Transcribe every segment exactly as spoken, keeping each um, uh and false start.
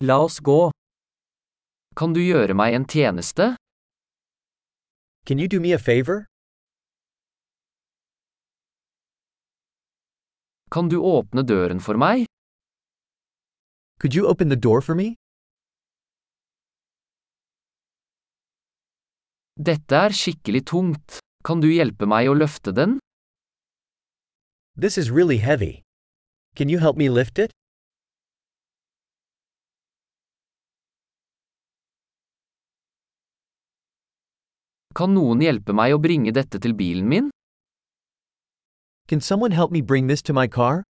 La oss gå. Kan du gjøre meg en tjeneste? Can you do me a favor? Kan du åpne døren for meg? Could you open the door for me? Dette er skikkelig tungt. Kan du hjelpe meg å løfte den? This is really heavy. Can you help me lift it? Kan noen hjelpe meg å bringe dette til bilen min? Can someone help me bring this to my car?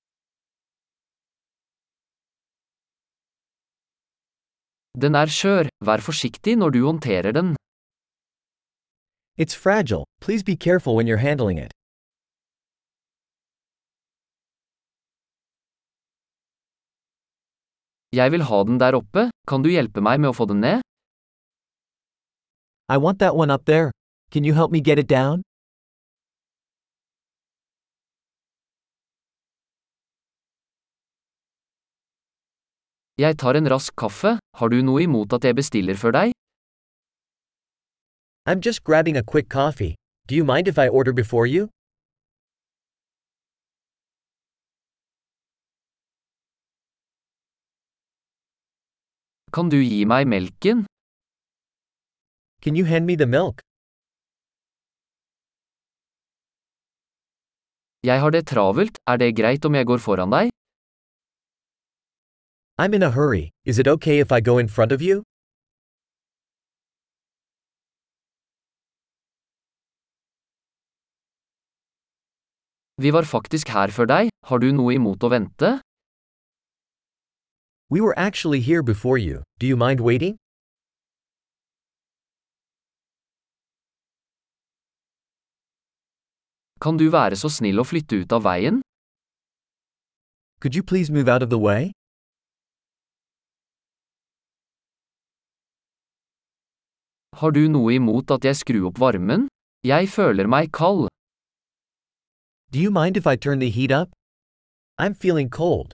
Den er skjør, vær forsiktig når du håndterer den. It's fragile, please be careful when you're handling it. Jeg vil ha den der oppe, kan du hjelpe meg med å få den ned? I want that one up there. Can you help me get it down? Jeg tar en rask kaffe, har du noe imot at jeg bestiller før deg? I'm just grabbing a quick coffee. Do you mind if I order before you? Kan du gi meg melken? Can you hand me the milk? Jeg har det travelt, er det greit om jeg går foran deg? I'm in a hurry. Is it okay if I go in front of you? Vi var faktisk her før deg, har du noe imot å vente? We were actually here before you. Do you mind waiting? Kan du være så snill å flytte ut av veien? Could you please move out of the way? Har du noe imot at jeg skrur opp varmen? Jeg føler meg kald. Do you mind if I turn the heat up? I'm feeling cold.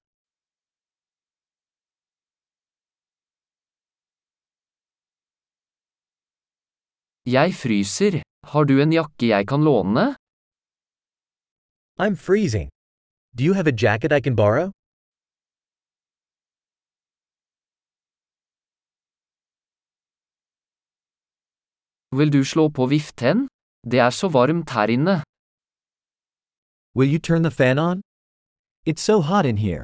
Jeg fryser. Har du en jakke jeg kan låne? I'm freezing. Do you have a jacket I can borrow? Vil du slå på viften? Det er så varmt her inne. Will you turn the fan on? It's so hot in here.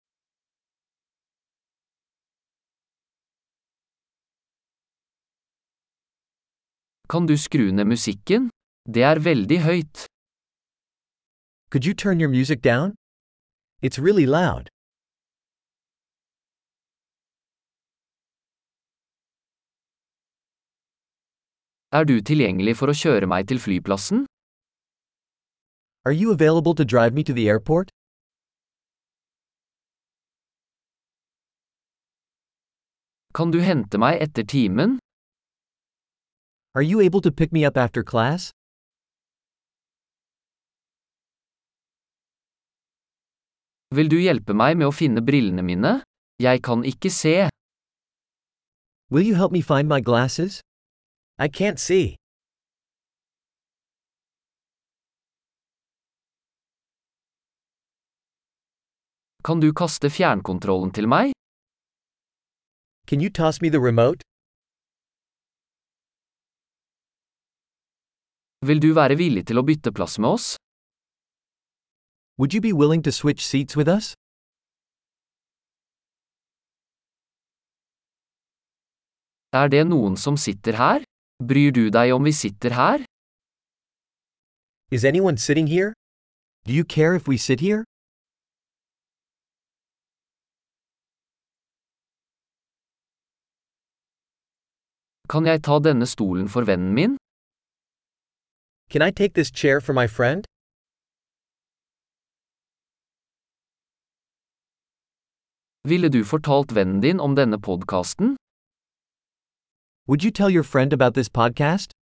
Kan du skru ned musikken? Det er veldig høyt. Could you turn your music down? It's really loud. Er du tilgjengelig for å kjøre meg til flyplassen? Are you available to drive me to the airport? Kan du hente meg etter timen? Are you able to pick me up after class? Vil du hjelpe meg med å finne brillene mine? Jeg kan ikke se. Will you help me find my glasses? I can't see. Kan du kaste fjernkontrollen til meg? Can you toss me the remote? Vil du være villig til å bytte plass med oss? Would you be willing to switch seats with us? Er det noen som sitter her? Bryr du deg om vi sitter her? Is anyone sitting here? Do you care if we sit here? Kan jeg ta denne stolen for vennen min? Can I take this chair for my friend? Ville du fortalt vennen din om denne podcasten? Would you tell your friend about this podcast?